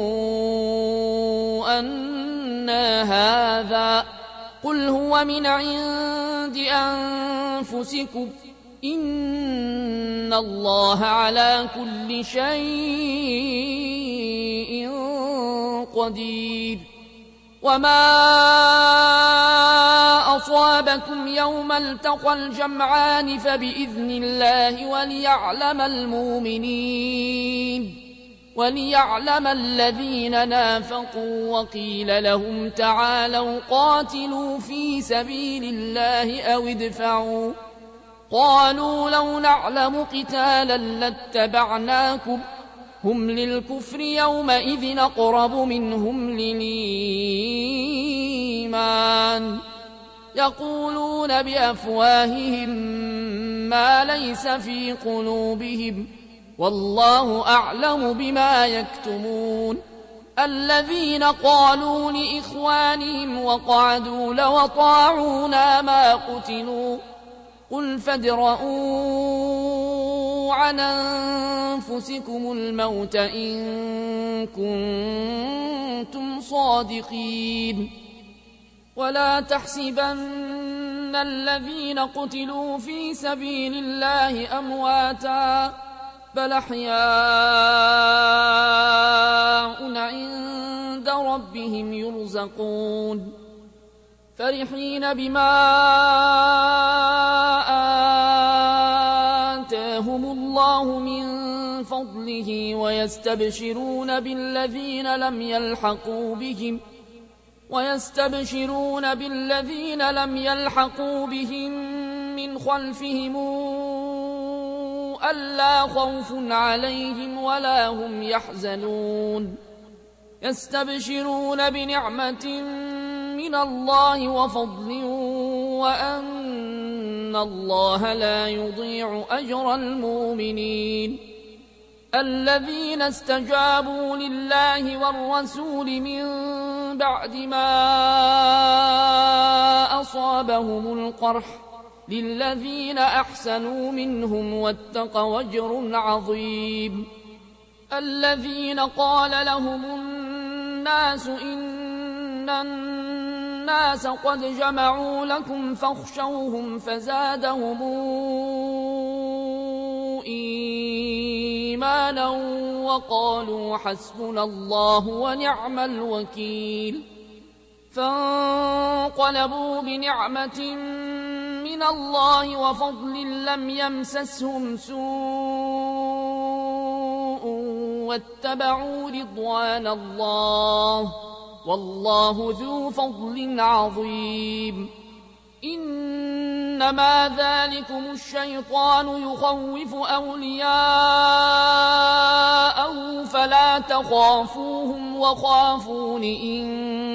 أنى هذا قل هو من عند أنفسكم إن الله على كل شيء قدير. وما أصابكم يوم التقى الجمعان فبإذن الله وليعلم الذين نافقوا وقيل لهم تعالوا قاتلوا في سبيل الله أو ادفعوا قالوا لو نعلم قتالا لاتبعناكم هم للكفر يومئذ أقرب منهم للإيمان يقولون بأفواههم ما ليس في قلوبهم والله أعلم بما يكتمون. الذين قالوا لإخوانهم وقعدوا لو أطاعونا ما قتلوا قل فادرءوا عن أنفسكم الموت إن كنتم صادقين. ولا تحسبن الذين قتلوا في سبيل الله أمواتا بل أحياء عند ربهم يرزقون فرحين بما آتاهم الله من فضله ويستبشرون بالذين لم يلحقوا بهم من خلفهم ألا خوف عليهم ولا هم يحزنون يستبشرون بنعمة من الله وفضل وأن الله لا يضيع أجر المؤمنين. الذين استجابوا لله والرسول من بعد ما أصابهم القرح للذين أحسنوا منهم واتقوا أجر عظيم. الذين قال لهم الناس إن الناس قد جمعوا لكم فاخشوهم فزادهم إيمانا وقالوا حسبنا الله ونعم الوكيل. فانقلبوا بنعمة من الله وفضل لم يمسسهم سوء واتبعوا رضوان الله والله ذو فضل عظيم. إنما ذلكم الشيطان يخوف أولياءه فلا تخافوهم وخافون إن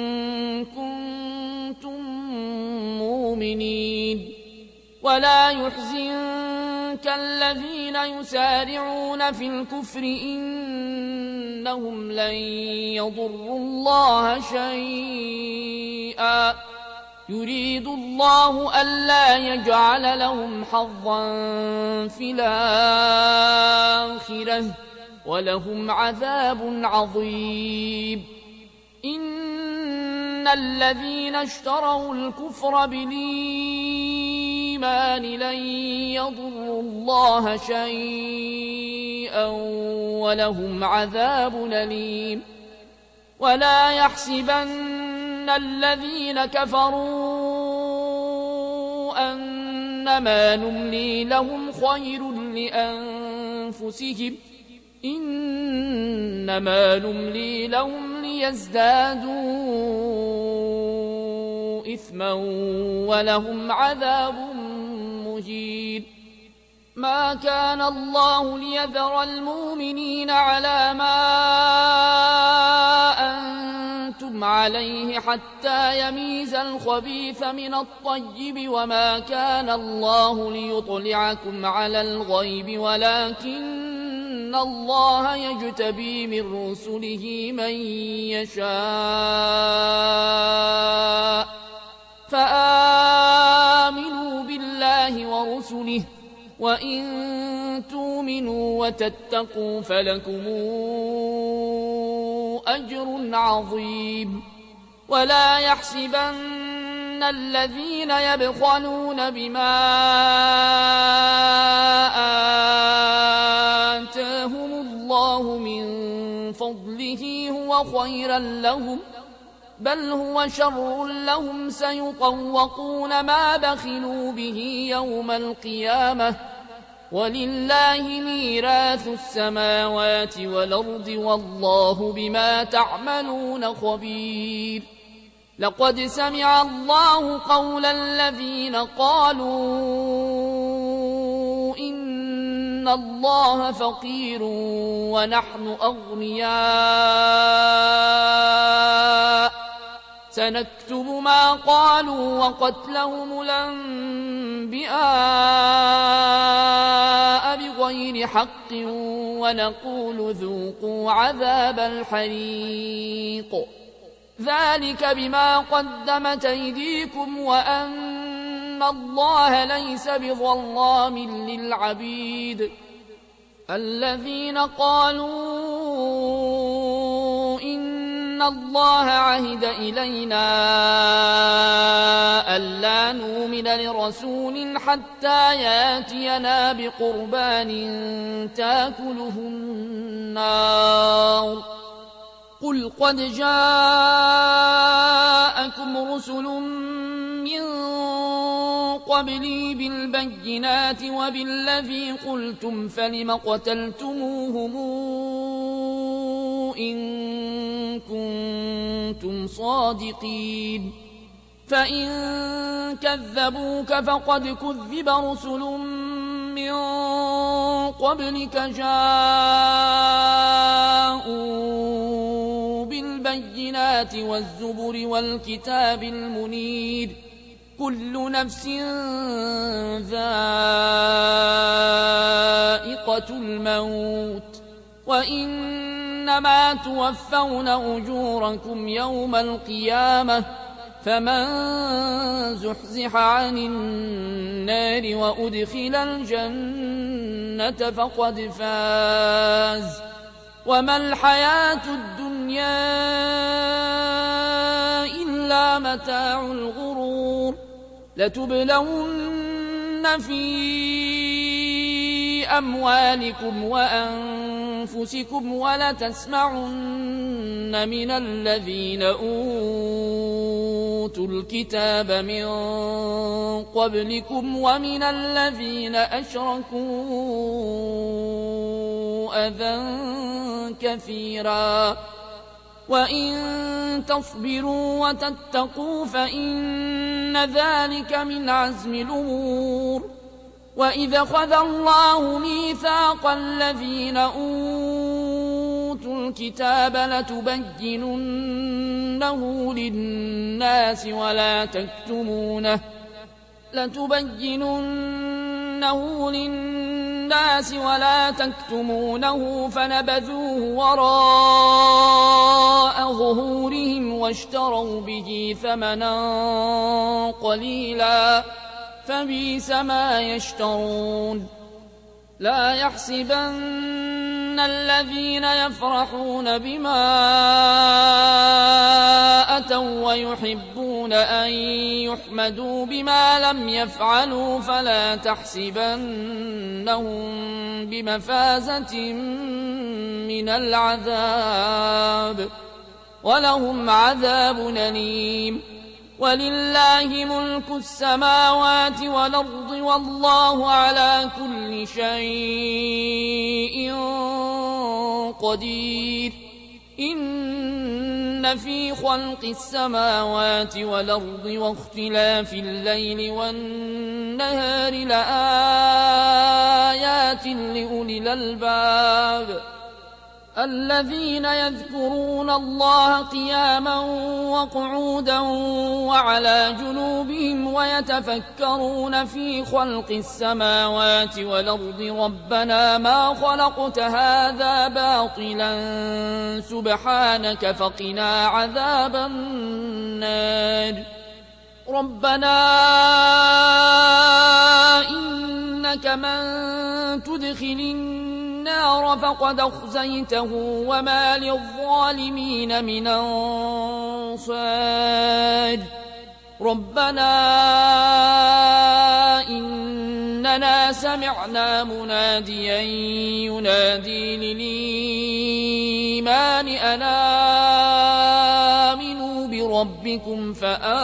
كنتم مؤمنين. ولا يحزنك الذين يسارعون في الكفر إنهم لن يضروا الله شيئا يريد الله ألا يجعل لهم حظا في الآخرة ولهم عذاب عظيم. إن الذين اشتروا الكفر بالإيمان لن يضروا الله شيئا ولهم عذاب أليم. ولا يحسبن الذين كفروا أنما نملي لهم خير لأنفسهم إنما نملي لهم ليزدادوا إثما ولهم عذاب مهين. ما كان الله ليذر المؤمنين على ما أنتم عليه حتى يميز الخبيث من الطيب، وما كان الله ليطلعكم على الغيب ولكن الله يجتبي من رسله من يشاء، فآمنوا بالله ورسله، وإن تؤمنوا وتتقوا فلكم أجر عظيم. ولا يحسبن الذين يبخلون بما آتاهم الله من فضله هو خيرا لهم، بل هو شر لهم، سيطوقون ما بخلوا به يوم القيامة، ولله ميراث السماوات والأرض والله بما تعملون خبير. لقد سمع الله قول الذين قالوا إن الله فقير ونحن أغنياء، سنكتب ما قالوا وقتلهم الأنبياء بغير حق ونقول ذوقوا عذاب الحريق، ذلك بما قدمت أيديكم وأن الله ليس بظلام للعبيد. الذين قالوا إن الله عهد إلينا ألا نؤمن لرسول حتى ياتينا بقربان تاكله النار، قل قد جاءكم رسل من قبلي بالبينات وبالذي قلتم فلم قتلتموهم إن كنتم صادقين، فإن كذبوك فقد كذب رسل من قبلك جاءوا بالبينات والزبر والكتاب المنير، كل نفس ذائقة الموت، وإنما توفون أجوركم يوم القيامة، فمن زحزح عن النار وأدخل الجنة فقد فاز، وما الحياة الدنيا إلا متاع الغرور. لتبلون في أموالكم وأنفسكم ولتسمعن من الذين أوتوا الكتاب من قبلكم ومن الذين أشركوا أذى كثيرا، وإن تصبروا وتتقوا فإن ذلك من عزم الأمور. وإذا أخذ الله ميثاق الذين أوتوا الكتاب لتبيننه للناس ولا تكتمونه فنبذوه وراء ظهورهم واشتروا به ثمنا قليلا فبئس ما يشترون. لا يحسبن الذين يفرحون بما أتوا ويحبون أن يحمدوا بما لم يفعلوا فلا تحسبنهم بمفازة من العذاب، ولهم عذاب أليم. ولله ملك السماوات والأرض والله على كل شيء قدير إن في خلق السماوات والأرض واختلاف الليل والنهار لآيات لأولي الألباب الذين يذكرون الله قياما وقعودا وعلى جنوبهم ويتفكرون في خلق السماوات والأرض ربنا ما خلقت هذا باطلا سبحانك فقنا عذاب النار ربنا إنك من تدخل النار فقد أخزيته وما للظالمين من أنصار ربنا إننا سمعنا مناديا ينادي للإيمان أن آمنوا بربكم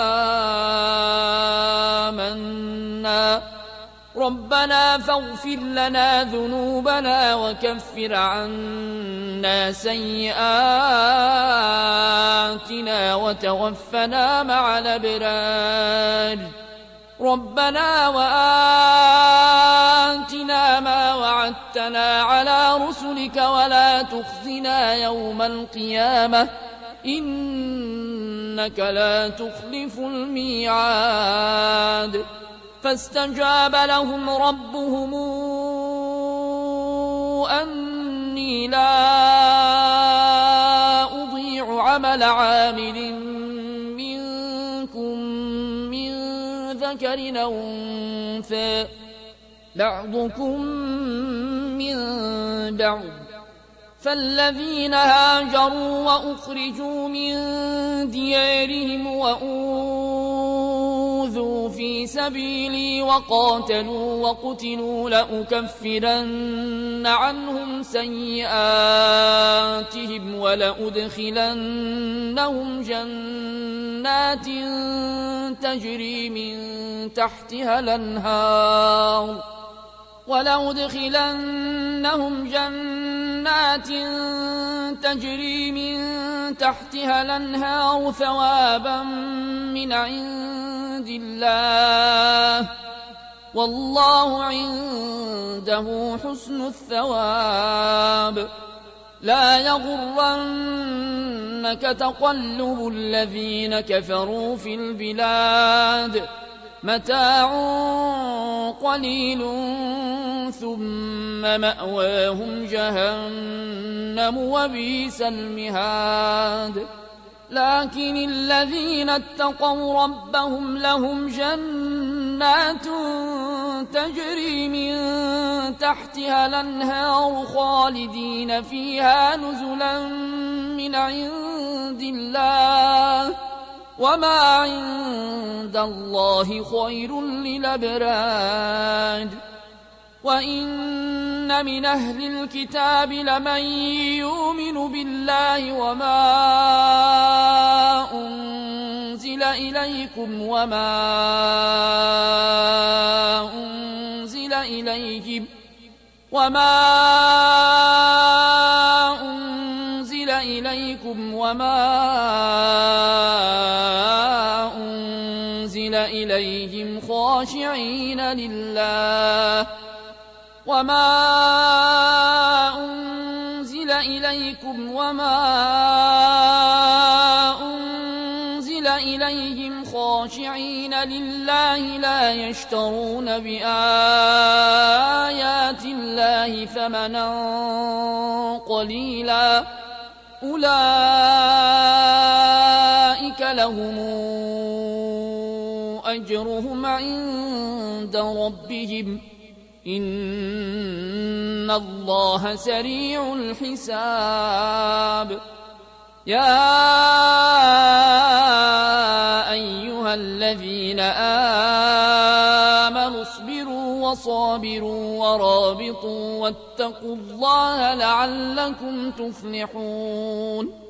فآمنا ربنا فاغفر لنا ذنوبنا وكفر عنا سيئاتنا وتوفنا مع الأبرار ربنا وآتنا ما وعدتنا على رسلك ولا تخزنا يوم القيامة إنك لا تخلف الميعاد فاستجاب لهم ربهم أني لا أضيع عمل عامل منكم من ذكر أو أنثى بعضكم من بعض فالذين هاجروا وأخرجوا من ديارهم وأوذوا في سبيلي وقاتلوا وقتلوا لأكفرن عنهم سيئاتهم ولأدخلنهم جنات تجري من تحتها الأنهار ثوابا من عند الله والله عنده حسن الثواب لا يغرنك تقلب الذين كفروا في البلاد متاع قليل ثم مأواهم جهنم وبئس المهاد لكن الذين اتقوا ربهم لهم جنات تجري من تحتها الأنهار خالدين فيها نزلا من عند الله وما عند الله خير للأبرار وإن من أهل الكتاب لمن يؤمن بالله وما أنزل إليكم وما أنزل إليهم وما أنزل إليهم خاشعين لله لا يشترون بآيات الله ثمنا قليلا أولئك لهم أجرهم عند ربهم إن الله سريع الحساب يا أيها الذين آمنوا اصبروا وصابروا ورابطوا واتقوا الله لعلكم تفلحون